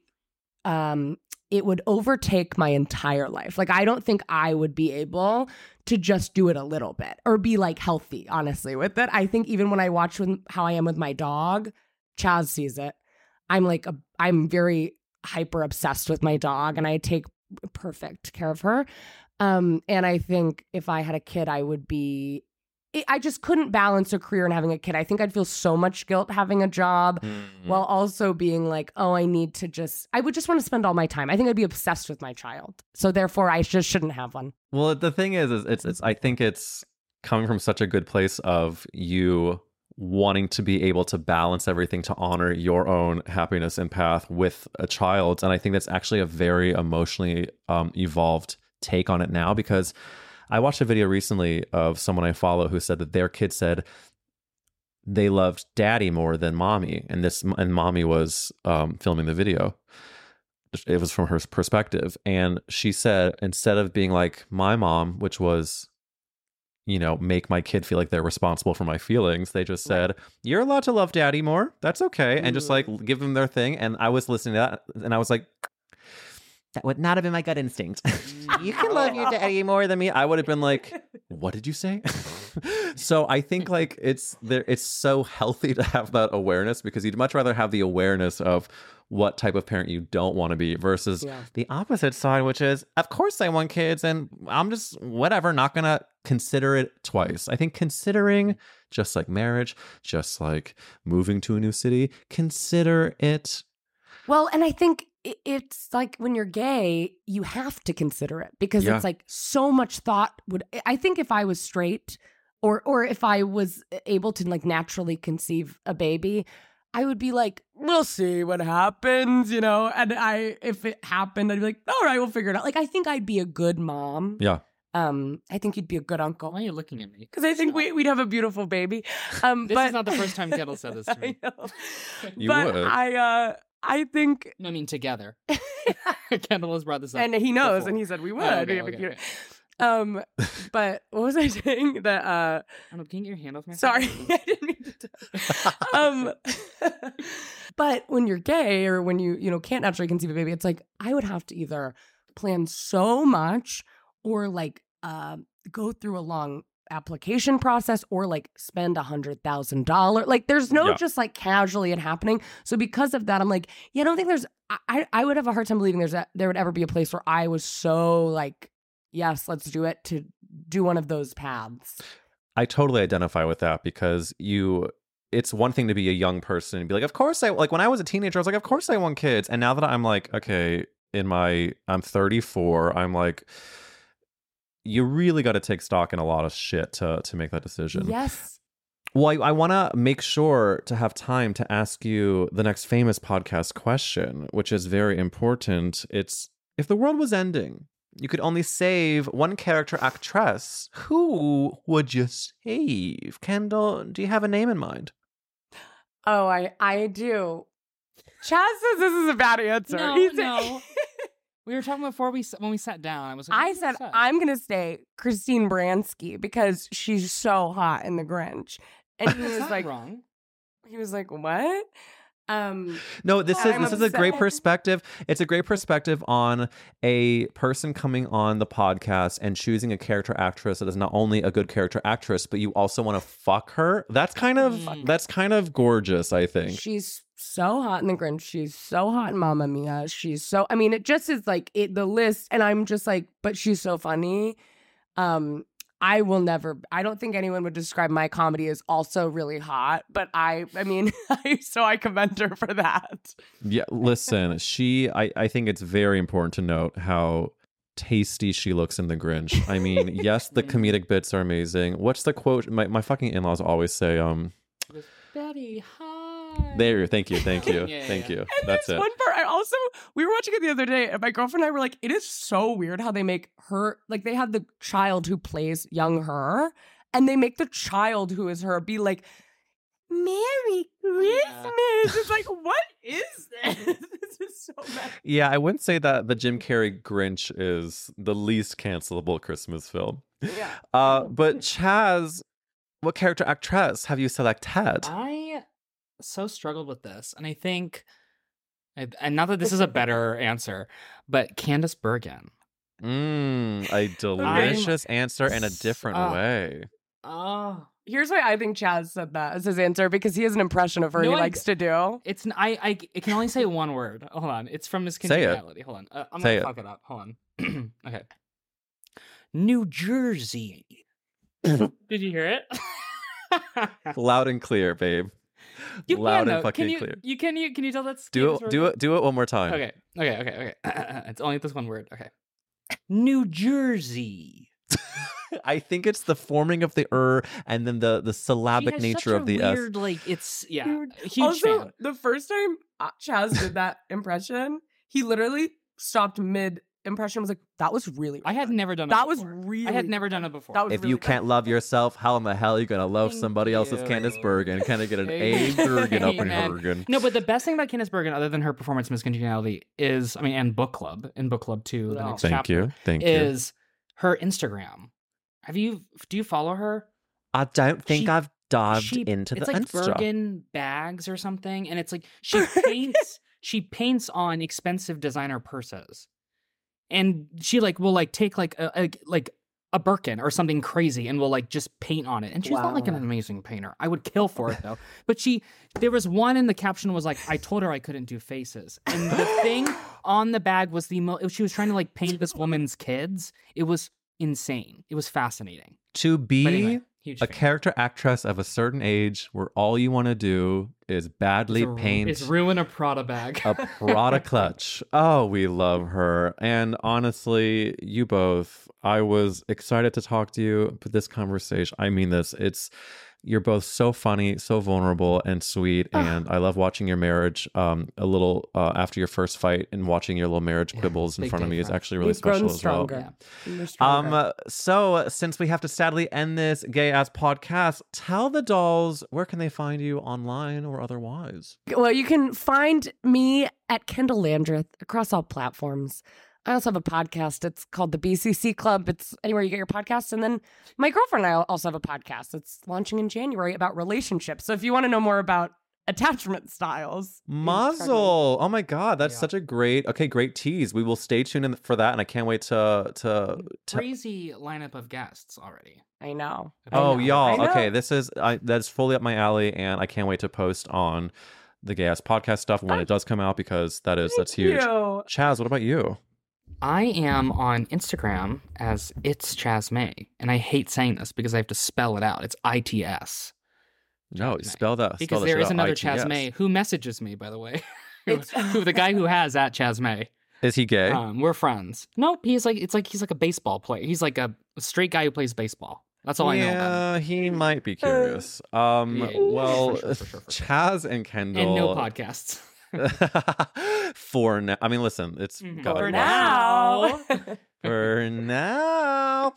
it would overtake my entire life. Like, I don't think I would be able to just do it a little bit or be like healthy, honestly, with it. I think even when I watch how I am with my dog, Chaz sees it. I'm very hyper obsessed with my dog and I take perfect care of her. And I think if I had a kid, I just couldn't balance a career and having a kid. I think I'd feel so much guilt having a job while also being like, oh, I would just want to spend all my time. I think I'd be obsessed with my child. So therefore I just shouldn't have one. Well, the thing is I think it's coming from such a good place of you wanting to be able to balance everything to honor your own happiness and path with a child. And I think that's actually a very emotionally evolved take on it now, because I watched a video recently of someone I follow who said that their kid said they loved daddy more than mommy, and mommy was filming the video. it was from her perspective. And she said, instead of being like my mom, which was, you know, make my kid feel like they're responsible for my feelings, they just said, you're allowed to love daddy more. That's okay. And just like give them their thing. And I was listening to that and I was like, that would not have been my gut instinct. You can love your daddy more than me. I would have been like, what did you say? So I think like it's so healthy to have that awareness, because you'd much rather have the awareness of what type of parent you don't want to be versus the opposite side, which is, of course I want kids and I'm just whatever, not going to consider it twice. I think considering, just like marriage, just like moving to a new city, consider it. Well, and I think it's like when you're gay, you have to consider it because it's like so much thought would. I think if I was straight or if I was able to like naturally conceive a baby, I would be like, we'll see what happens, you know? And if it happened, I'd be like, all right, we'll figure it out. Like, I think I'd be a good mom. Yeah. I think you'd be a good uncle. Why are you looking at me? Because I think we'd have a beautiful baby. This is not the first time Kendall said this to me. I know. You but would. I think... I mean, together. Kendall has brought this up. And he knows, before. and he said we would. Okay. But what was I saying? That I don't know, can you get your hand off my sorry, I didn't mean to. But when you're gay or when you can't naturally conceive a baby, it's like I would have to either plan so much or like go through a long application process or like spend $100,000. Like there's no just like casually it happening. So because of that, I'm like, I don't think there's. I would have a hard time believing there would ever be a place where I was so like, yes, let's do it, to do one of those paths. I totally identify with that because it's one thing to be a young person and be like, of course like when I was a teenager, I was like, of course I want kids. And now that I'm like, okay, I'm 34, I'm like, you really got to take stock in a lot of shit to make that decision. Yes. Well, I want to make sure to have time to ask you the next famous podcast question, which is very important. It's, if the world was ending, you could only save one character actress, who would you save? Kendall, do you have a name in mind? Oh, I do. Chaz says this is a bad answer. No. We were talking before when we sat down. I was like, I said I'm gonna say Christine Baranski because she's so hot in The Grinch, and he was like, wrong. He was like, what? No, this is a great perspective. It's a great perspective on a person coming on the podcast and choosing a character actress that is not only a good character actress, but you also want to fuck her. That's kind of gorgeous, I think. She's so hot in The Grinch. She's so hot in Mamma Mia. It just is like the list, and I'm just like, but she's so funny. I don't think anyone would describe my comedy as also really hot, but I commend her for that. Yeah, listen, I think it's very important to note how tasty she looks in The Grinch. I mean, yes, the comedic bits are amazing. What's the quote? My fucking in-laws always say, Betty, hi. There, thank you. Thank you. And That's it. One part we were watching it the other day, and my girlfriend and I were like, it is so weird how they make her, like they have the child who plays young her, and they make the child who is her be like, Merry Christmas. It's like, what is this? This is so bad. Yeah, I wouldn't say that the Jim Carrey Grinch is the least cancelable Christmas film. Yeah. But Chaz, what character actress have you selected? I so struggled with this, and I think, and not that this is a better answer, but Candice Bergen. A delicious answer in a different way. Here's why I think Chaz said that as his answer, because he has an impression of her he likes to do. It's I can only say one word. Hold on, it's from Miss Congeniality. Hold on, I'm gonna fuck it up. Hold on. Okay. New Jersey. Did you hear it? Loud and clear, babe. Loud and fucking clear. Can you tell that's do it one more time. Okay. It's only this one word. Okay. New Jersey. I think it's the forming of the and then the syllabic nature of the weird, S. Like it's huge also, fan. the first time Chaz did that impression, he literally stopped mid impression was like, that was really I had never done it That was before. really I had never done it before. That was If really you good. can't love yourself, how in the hell are you gonna love Thank somebody else's you. Candice Bergen? Can I get an A Bergen up in Amen. Bergen? No, but the best thing about Candice Bergen, other than her performance Miss Congeniality, is, I mean, and book club, 2, the next Thank chapter, you. Thank you. is her Instagram. Do you follow her? I don't think She- I've dived into the it's like Insta. Bergen bags or something, and it's like she paints on expensive designer purses, and she will take a Birkin or something crazy and will just paint on it. And she's not like an amazing painter. I would kill for it though. But there was one in the caption was like, I told her I couldn't do faces. And the thing on the bag was she was trying to paint this woman's kids. It was insane. It was fascinating. To be But anyway, huge a fan. character actress of a certain age where all you want to do is badly paint It's ruin a Prada bag. a Prada clutch. Oh, we love her. And honestly, you both, I was excited to talk to you, but this conversation, I mean this, you're both so funny, so vulnerable and sweet. And I love watching your marriage a little after your first fight, and watching your little marriage quibbles in big front of day me is for us. actually really We've grown special as well. stronger. We're stronger. So since we have to sadly end this gay ass podcast, tell the dolls, where can they find you online or otherwise? Well, you can find me at Kendall Landreth across all platforms. I also have a podcast. It's called the BCC Club. It's anywhere you get your podcasts. And then my girlfriend and I also have a podcast. It's launching in January about relationships. So if you want to know more about attachment styles. Mazel. Oh my God. That's such a great tease. We will stay tuned for that. And I can't wait to Crazy lineup of guests already. I know. Oh, I know. y'all. I know. Okay. That's fully up my alley. And I can't wait to post on the gay ass podcast stuff when it does come out, because that's huge. You. Chaz, what about you? I am on Instagram as It's Chaz May, and I hate saying this because I have to spell it out. It's ITS. No, Chaz May. spell that. Because spell that there shit is out. another ITS. Chaz May who messages me, by the way. who the guy who has at Chaz May. Is he gay? We're friends. Nope, he's like a baseball player. He's like a straight guy who plays baseball. That's all I know about him. He might be curious. Well, for sure. Chaz and Kendall. And no podcasts. For now. I mean, listen, it's got For now. For now.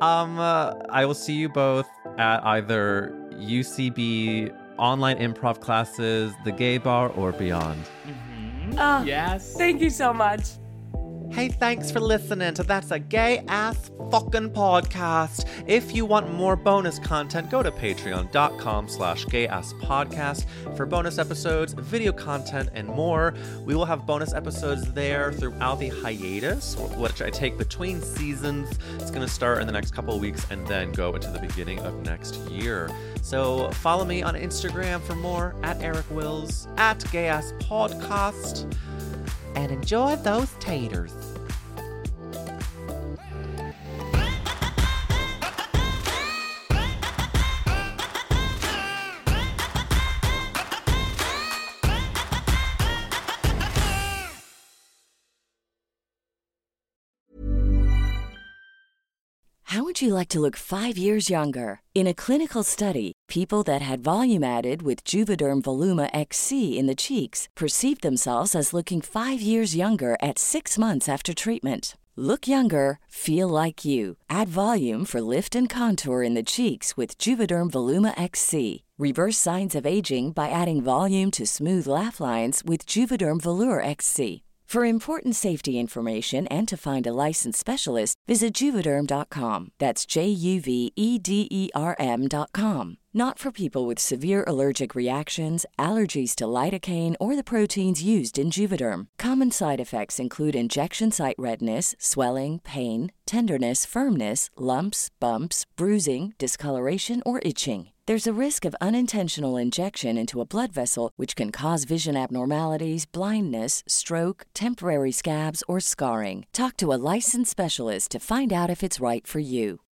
I will see you both at either UCB online improv classes, the gay bar, or beyond. Yes. Thank you so much. Hey, thanks for listening to That's a Gay Ass Fucking Podcast. If you want more bonus content, go to patreon.com/gayasspodcast for bonus episodes, video content, and more. We will have bonus episodes there throughout the hiatus, which I take between seasons. It's going to start in the next couple of weeks and then go into the beginning of next year. So follow me on Instagram for more, at Eric Wills, at Gay Ass Podcast. And enjoy those taters. How would you like to look 5 years younger? In a clinical study, people that had volume added with Juvederm Voluma XC in the cheeks perceived themselves as looking 5 years younger at 6 months after treatment. Look younger, feel like you. Add volume for lift and contour in the cheeks with Juvederm Voluma XC. Reverse signs of aging by adding volume to smooth laugh lines with Juvederm Volure XC. For important safety information and to find a licensed specialist, visit Juvederm.com. That's JUVEDERM.com. Not for people with severe allergic reactions, allergies to lidocaine, or the proteins used in Juvederm. Common side effects include injection site redness, swelling, pain, tenderness, firmness, lumps, bumps, bruising, discoloration, or itching. There's a risk of unintentional injection into a blood vessel, which can cause vision abnormalities, blindness, stroke, temporary scabs, or scarring. Talk to a licensed specialist to find out if it's right for you.